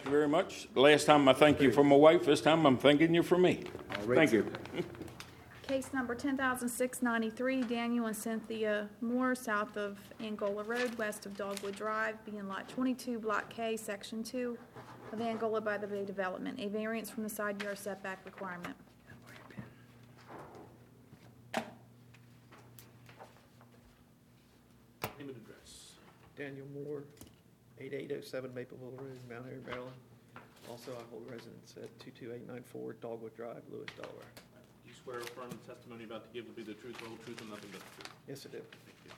Thank you very much. Last time I thank you for my wife. This time I'm thanking you for me. All right. Thank you. Case number 10,693, Daniel and Cynthia Moore, south of Angola Road, west of Dogwood Drive, being Lot 22, Block K, Section 2 of Angola by the Bay Development, a variance from the side yard setback requirement. Name and address. Daniel Moore, 8807 Mapleville Road, Mount Airy, Maryland. Also, I hold residence at 22894 Dogwood Drive, Lewis, Delaware. Do you swear or affirm the testimony you're about to give will be the truth, the whole truth, and nothing but the truth? Yes, I do. Thank you.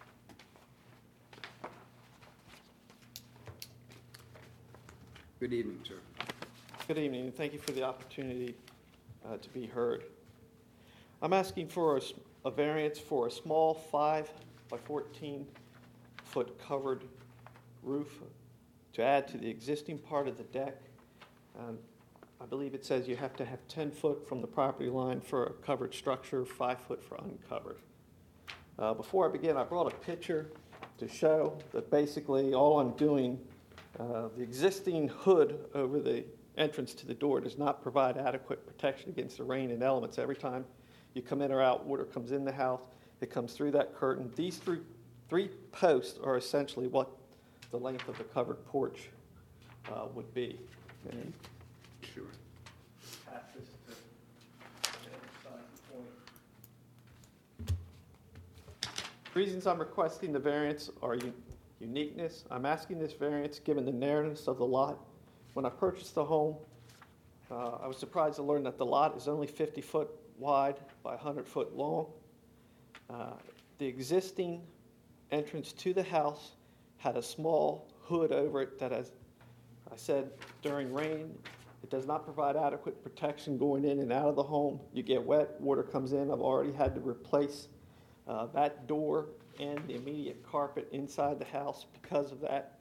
Good evening, sir. Good evening, and thank you for the opportunity to be heard. I'm asking for a variance for a small 5 by 14 foot covered roof to add to the existing part of the deck. I believe it says you have to have 10 foot from the property line for a covered structure, 5 foot for uncovered. Before I begin, I brought a picture to show that basically all I'm doing, the existing hood over the entrance to the door does not provide adequate protection against the rain and elements. Every time you come in or out, water comes in the house, it comes through that curtain. These three posts are essentially what the length of the covered porch would be. And Sure. pass this to the other side of the point. The reasons I'm requesting the variance are uniqueness. I'm asking this variance given the narrowness of the lot. When I purchased the home, I was surprised to learn that the lot is only 50 foot wide by 100 foot long. The existing entrance to the house had a small hood over it that, as I said, during rain, it does not provide adequate protection going in and out of the home. You get wet, water comes in. I've already had to replace that door and the immediate carpet inside the house because of that.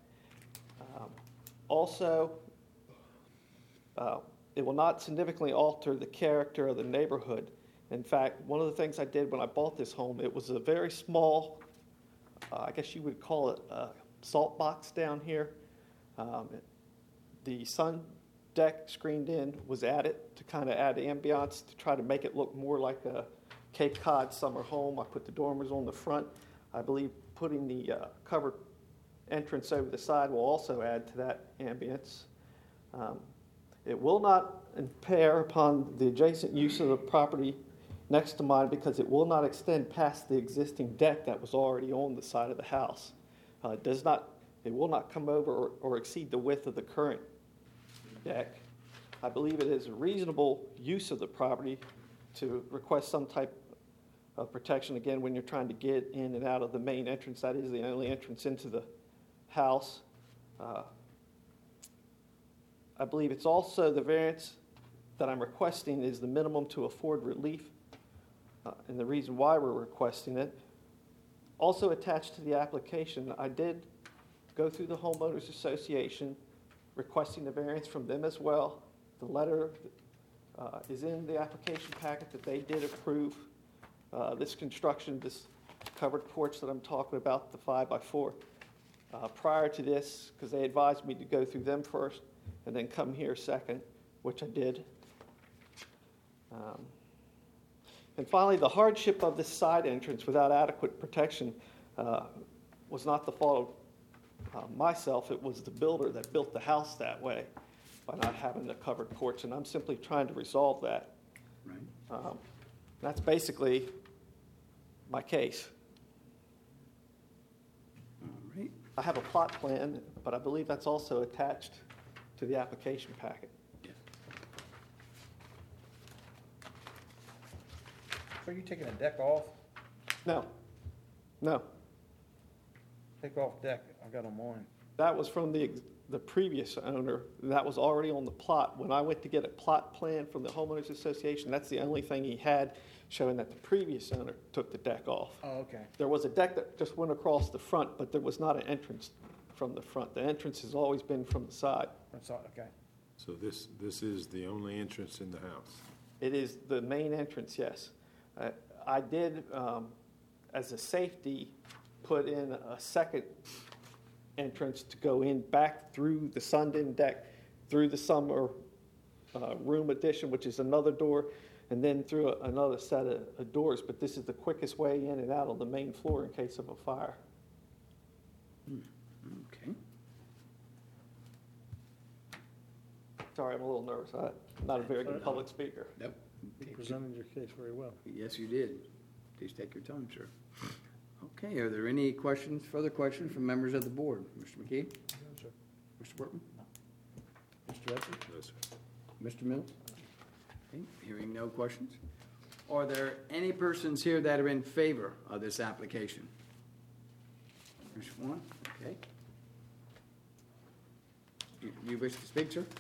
Also, it will not significantly alter the character of the neighborhood. In fact, one of the things I did when I bought this home, it was a very small, I guess you would call it a salt box down here. The sun deck screened in was added to kind of add ambiance to try to make it look more like a Cape Cod summer home. I put the dormers on the front. I believe putting the covered entrance over the side will also add to that ambience. It will not impair upon the adjacent use of the property next to mine because it will not extend past the existing deck that was already on the side of the house. It will not come over or exceed the width of the current deck. I believe it is a reasonable use of the property to request some type of protection, again, when you're trying to get in and out of the main entrance. That is the only entrance into the house. I believe it's also the variance that I'm requesting is the minimum to afford relief, and the reason why we're requesting it. Also attached to the application, I did go through the Homeowners Association requesting the variance from them as well. The letter is in the application packet that they did approve this construction, this covered porch that I'm talking about, the 5x4. Prior to this, because they advised me to go through them first and then come here second, which I did. And finally, the hardship of this side entrance without adequate protection was not the fault of myself. It was the builder that built the house that way by not having the covered porch, and I'm simply trying to resolve that. Right. That's basically my case. All right. I have a plot plan, but I believe that's also attached to the application packet. Yes. So you taking a deck off? No. Take off deck, I got on mine. That was from the previous owner. That was already on the plot. When I went to get a plot plan from the Homeowners Association, that's the only thing he had showing that the previous owner took the deck off. Oh, okay. There was a deck that just went across the front, but there was not an entrance from the front. The entrance has always been from the side. That's all, okay. So this is the only entrance in the house? It is the main entrance, yes. I did, as a safety, put in a second entrance to go in back through the sun-in deck through the summer room addition, which is another door, and then through another set of doors. But this is the quickest way in and out on the main floor in case of a fire. Okay. Sorry, I'm a little nervous. I'm not a very good public speaker. Nope. You presented your case very well. Yes, you did. Please take your time, sir. Okay, are there any questions, further questions from members of the board? Mr. McKee? No, sir. Mr. Workman? Mr. Hudson? No, sir. Mr. Mills? Okay, hearing no questions. Are there any persons here that are in favor of this application? There's one, okay. You wish to speak, sir?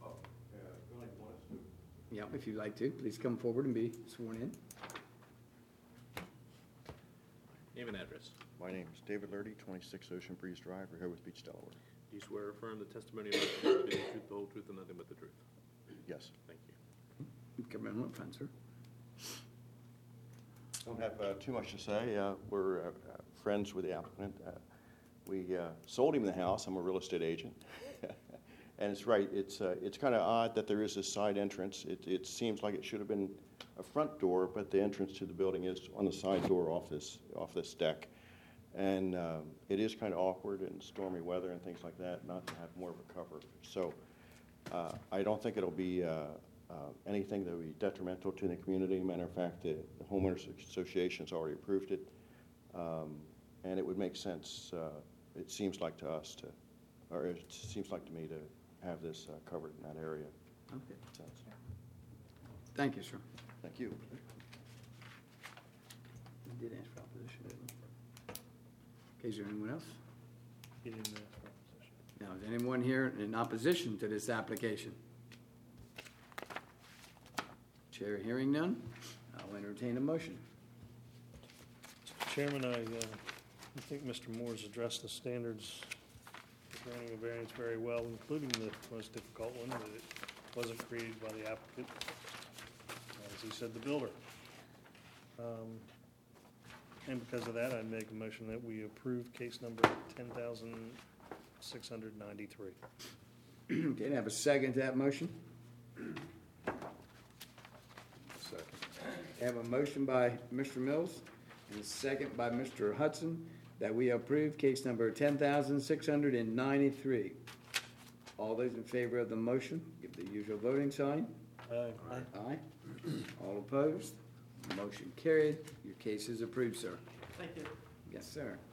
Yeah, if you'd like to, please come forward and be sworn in. Name and address. My name is David Lerdy, 26 Ocean Breeze Drive, Rehoboth Beach, Delaware. Do you swear or affirm the testimony about to give will be the truth, the whole truth, and nothing but the truth? Yes. Thank you. Come in up front, sir. Don't have too much to say. We're friends with the applicant. We sold him the house. I'm a real estate agent. And it's right. It's kind of odd that there is this side entrance. It seems like it should have been a front door, but the entrance to the building is on the side door off this deck. And it is kind of awkward in stormy weather and things like that, not to have more of a cover. So I don't think it'll be anything that will be detrimental to the community. Matter of fact, the homeowners association's already approved it, and it would make sense. It seems like to us or it seems like to me to have this covered in that area. Okay. Thank you, sir. Thank you. You did ask for opposition, didn't you? Okay, is there anyone else? He didn't ask for opposition. Now, is anyone here in opposition to this application? Chair hearing none, I'll entertain a motion. Mr. Chairman, I think Mr. Moore's addressed the standards for granting a variance very well, including the most difficult one, that it wasn't created by the applicant, as he said, the builder. And because of that, I'd make a motion that we approve case number 10,693. Okay, have a second to that motion? Second. I have a motion by Mr. Mills and a second by Mr. Hudson that we approve case number 10,693. All those in favor of the motion, give the usual voting sign. Aye. Aye. All opposed? Motion carried. Your case is approved, sir. Thank you. Yes, sir.